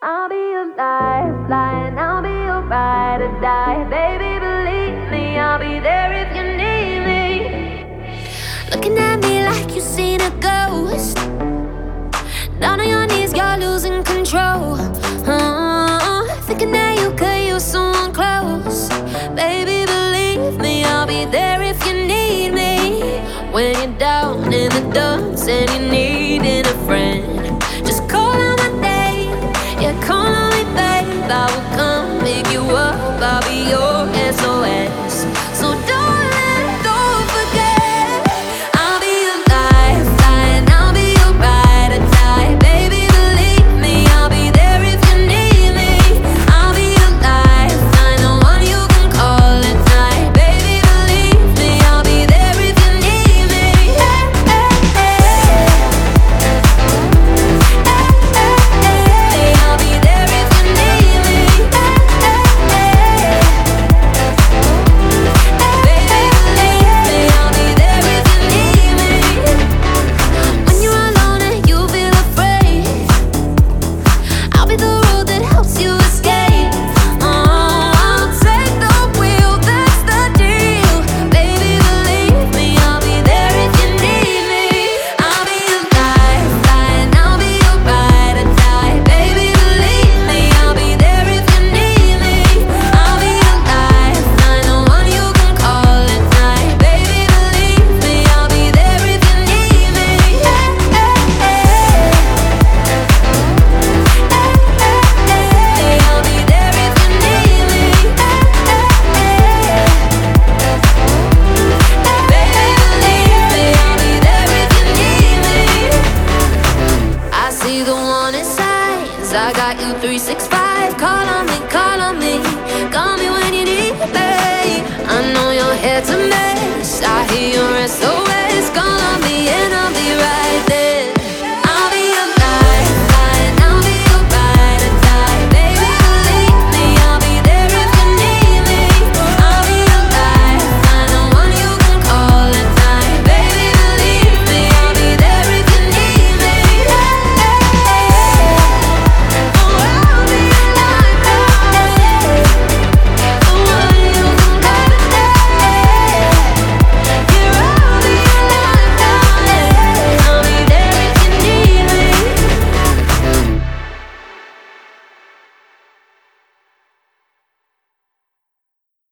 I'll be your lifeline, I'll be your ride or die. Baby, believe me, I'll be there if you need me. Looking at me like you seen a ghost. Down on your knees, you're losing control. Thinking that you could use someone close. Baby, believe me, I'll be there if you need me. When you're down in the dumps and you're needing a friend, just call on my name, yeah, call on me, babe. I will come pick you up, I'll be your SOS. So don't forget, I'll be your lifeline, I'll be your ride or die. Baby, believe me, I'll be there if you need me. I'll be your lifeline, the one you can call at night. Baby, believe me, I'll be there if you need me. I'll be there if you need me. Baby, believe me, I'll be there if you need me. When you're alone and you feel afraid, I'll be the road that helps you escape. I'll take the wheel, that's the deal. Baby, believe me, I'll be there if you need me. I'll be your lifeline, I'll be your ride or die. Baby, believe me, I'll be there if you need me. I'll be your lifeline, the one you can call at night. Baby, believe me, I'll be there if you need me. I'll be there if you need me. Baby, believe me, I'll be there if you need me. I see the warning signs, I got you 365. Call on me, call on me, call me when you need me. I know your head's a mess, I hear your SOS.